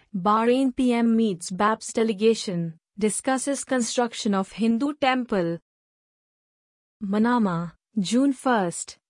Bahrain PM meets BAPS delegation, discusses construction of Hindu temple. Manama, June 1,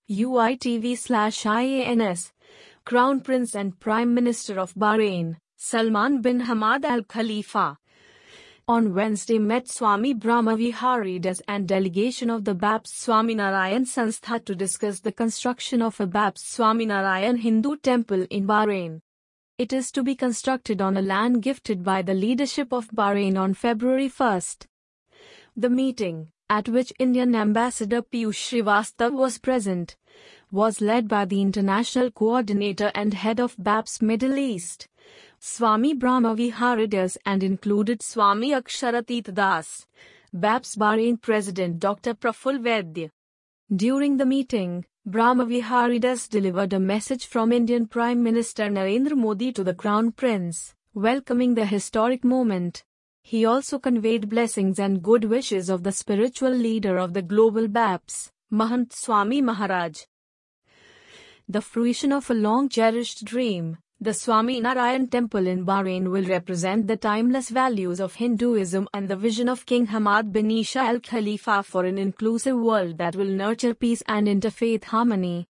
UITV/IANS. Crown Prince and Prime Minister of Bahrain, Salman bin Hamad Al Khalifa, on Wednesday met Swami Brahmaviharidas and delegation of the BAPS Swaminarayan Sanstha to discuss the construction of a BAPS Swaminarayan Hindu temple in Bahrain. It is to be constructed on a land gifted by the leadership of Bahrain on February 1. The meeting, at which Indian Ambassador Piyush Srivastava was present, was led by the International Coordinator and Head of BAPS Middle East, Swami Brahmaviharidas, and included Swami Aksharatit Das, BAPS Bahrain President Dr. Praful Vaidya. During the meeting, Brahmaviharidas delivered a message from Indian Prime Minister Narendra Modi to the Crown Prince, welcoming the historic moment. He also conveyed blessings and good wishes of the spiritual leader of the global BAPS, Mahant Swami Maharaj. The fruition of a long-cherished dream, the Swaminarayan Temple in Bahrain will represent the timeless values of Hinduism and the vision of King Hamad bin Isa Al Khalifa for an inclusive world that will nurture peace and interfaith harmony.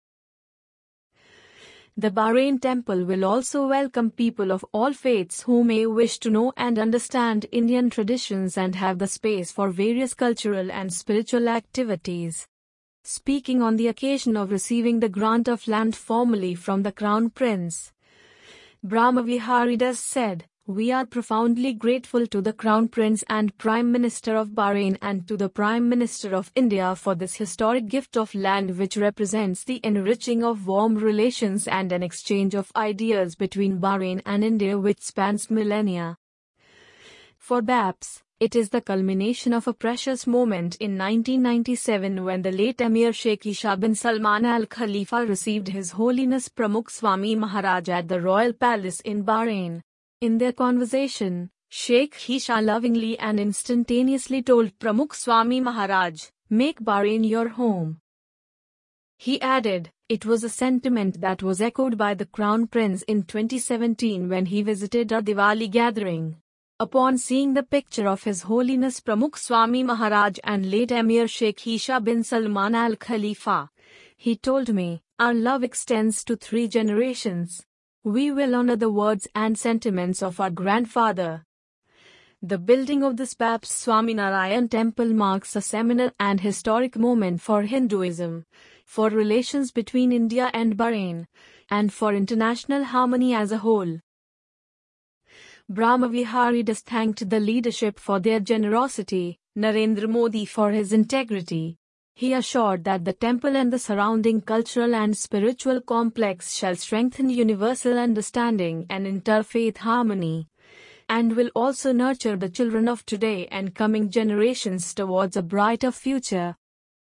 The Bahrain Temple will also welcome people of all faiths who may wish to know and understand Indian traditions and have the space for various cultural and spiritual activities. Speaking on the occasion of receiving the grant of land formally from the Crown Prince, Brahmaviharidas said, "We are profoundly grateful to the Crown Prince and Prime Minister of Bahrain and to the Prime Minister of India for this historic gift of land which represents the enriching of warm relations and an exchange of ideas between Bahrain and India which spans millennia." For BAPS, it is the culmination of a precious moment in 1997 when the late Emir Sheikh Isha bin Salman Al Khalifa received His Holiness Pramukh Swami Maharaj at the Royal Palace in Bahrain. In their conversation, Sheikh Isha lovingly and instantaneously told Pramukh Swami Maharaj, "Make Bahrain your home." He added, it was a sentiment that was echoed by the Crown Prince in 2017 when he visited a Diwali gathering. Upon seeing the picture of His Holiness Pramukh Swami Maharaj and late Emir Sheikh Isha bin Salman Al Khalifa, he told me, "Our love extends to 3 generations. We will honor the words and sentiments of our grandfather." The building of this BAPS Swaminarayan Temple marks a seminal and historic moment for Hinduism, for relations between India and Bahrain, and for international harmony as a whole. Brahmaviharidas thanked the leadership for their generosity, Narendra Modi for his integrity. He assured that the temple and the surrounding cultural and spiritual complex shall strengthen universal understanding and interfaith harmony, and will also nurture the children of today and coming generations towards a brighter future.